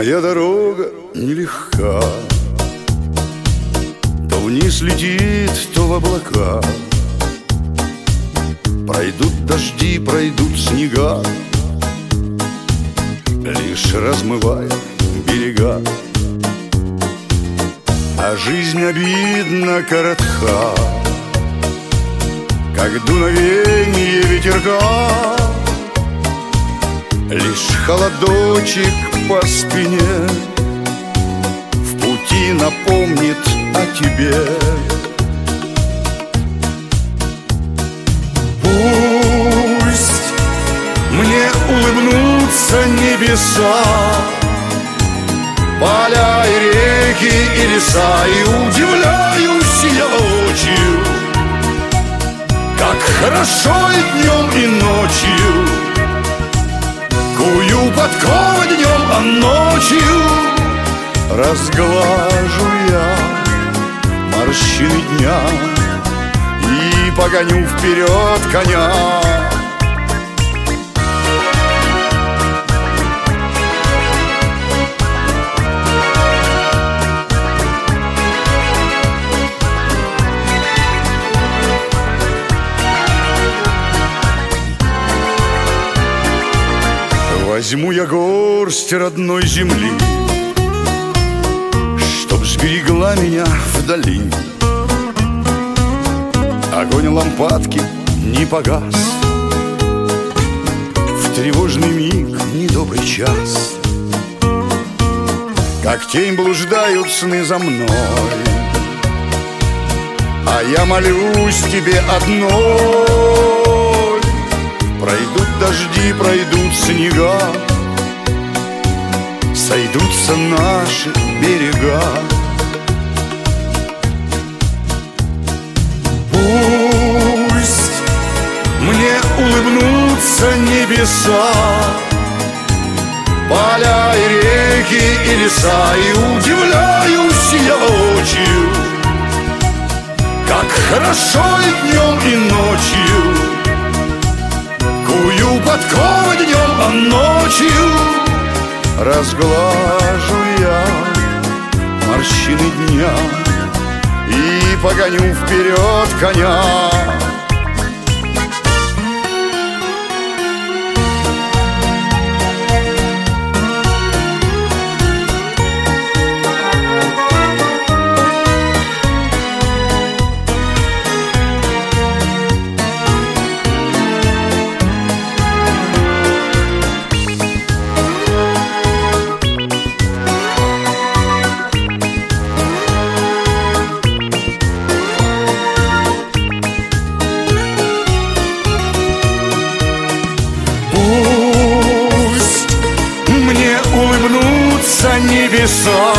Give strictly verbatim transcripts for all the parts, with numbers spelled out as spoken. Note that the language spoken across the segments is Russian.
Моя дорога нелегка, то вниз летит, то в облака. Пройдут дожди, пройдут снега, лишь размывая берега. А жизнь обидно коротка, как дуновенье ветерка. Лишь холодочек по спине в пути напомнит о тебе. Пусть мне улыбнутся небеса, поля и реки и леса, и удивляюсь я воочию, как хорошо и днем, и ночью. Кую подковы днем, а ночью разглажу я морщины дня и погоню вперед коня. Возьму я горсть родной земли, чтоб сберегла меня вдали. Огонь лампадки не погас, в тревожный миг недобрый час. Как тень блуждают сны за мной, а я молюсь тебе одной. Пройдут дожди, пройдут снега, сойдутся наши берега. Пусть мне улыбнутся небеса, поля и реки и леса, и удивляюсь я воочию, как хорошо и днем, и ночью. Кую подковы днем, а ночью разглажу я морщины дня и погоню вперед коня. Небеса,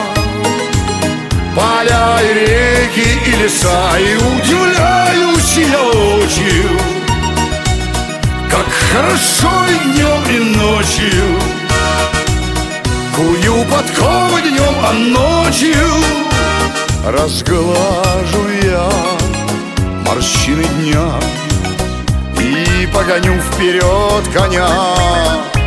поля и реки и леса, и удивляюсь я очью, как хорошо и днем, и ночью. Кую подковы днем, а ночью разглажу я морщины дня и погоню вперед коня.